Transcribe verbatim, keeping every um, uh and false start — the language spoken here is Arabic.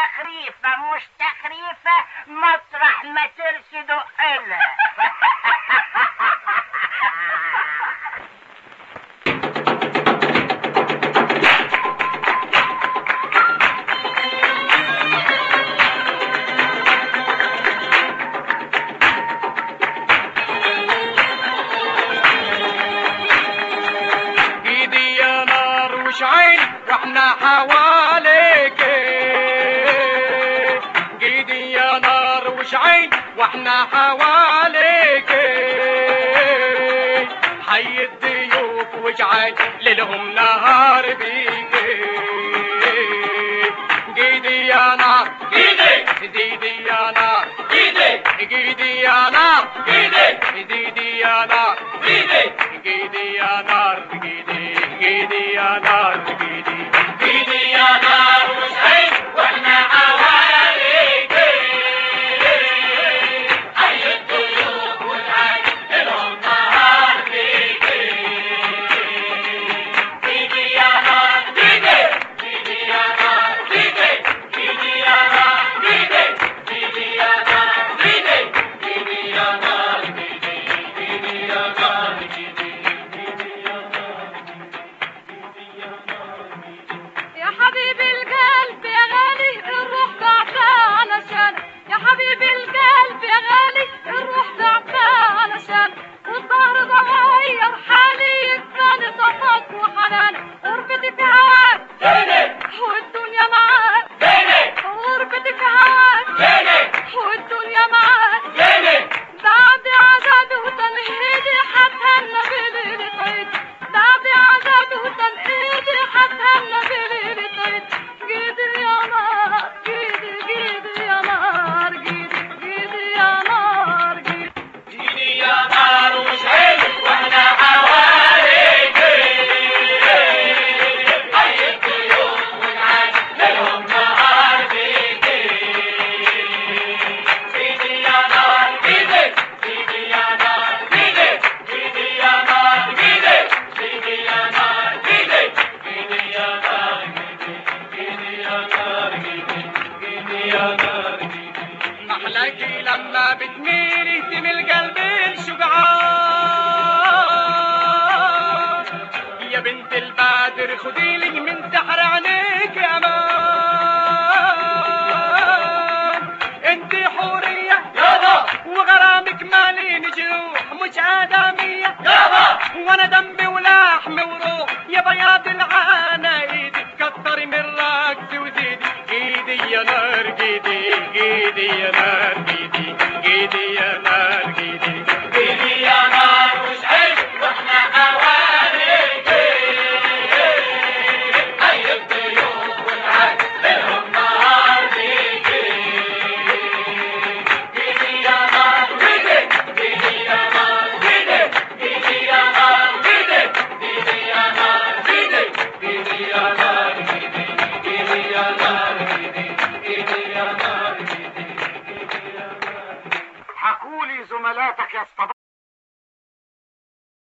تخريفة مش تخريفة مطرح ما ترشد إلها. واحنا حواليك قيدي يا نار وشعين واحنا حواليك حي الضيوف وجعين للهم نهار بيك قيدي يا نار قيدي قيدي يا نار قيدي قيدي يا نار قيدي قيدي يا نار قيدي قيدي يا نار قيدي قيدي يا نار قيدي قيدي يا نار وشعين واحنا حواليك حي الضيوف والعين لهم نهار فيك قيدي يا نار قيدي قيدي يا نار قيدي قيدي يا نار قيدي قيدي يا نار قيدي قيدي يا نار قيدي قيدي يا نار قيدي يا حبيبي القلب يا غالي الروح ضعفان علشان يا حبيبي القلب يا غالي الروح ضعفان علشان والظهر ضغير حالي الثاني صفاك وحنان غربتي في هواك والدنيا معاك غربتي في هواك والدنيا معاك بعد عذاب وتنهيدي حتهنى بليلة عيد بعد عذاب وتنهيدي حتهنى بليلة عيد قيدي يا نار قيدي قيدي يا نار قيدي قيدي يا نار قيدي قيدي يا نار وشعين واحنا حواليك حي الضيوف والعين لهم نهار فيك قيدي يا نار قيدي قيدي يا نار قيدي قيدي يا نار قيدي قيدي يا نار قيدي قيدي يا نار قيدي يا نار قيدي يا نار محلاكي لما بتميل يهتم القلب الشجعان يا بنت البدر خديلي من سحر عينيك امان انت حورية يابا وغرامك مالين جروح مش آدمية يابا وانا دمي ولحمي وروح يا بياض العانة ايدي تكتري من رقصي وزيدي قيدي يا نار قيدي قيدي يا نار قيدي قيدي يا نار قيدي قيدي يا نار وشعين واحنا حواليك حي الضيوف والعين لهم نهار فيك قيدي يا نار قيدي قيدي يا نار قيدي قيدي يا نار قيدي قيدي يا نار قيدي قيدي يا نار قيدي قيدي يا نار قيدي قيدي يا نار قيدي حكولي زملاتك يا اسطى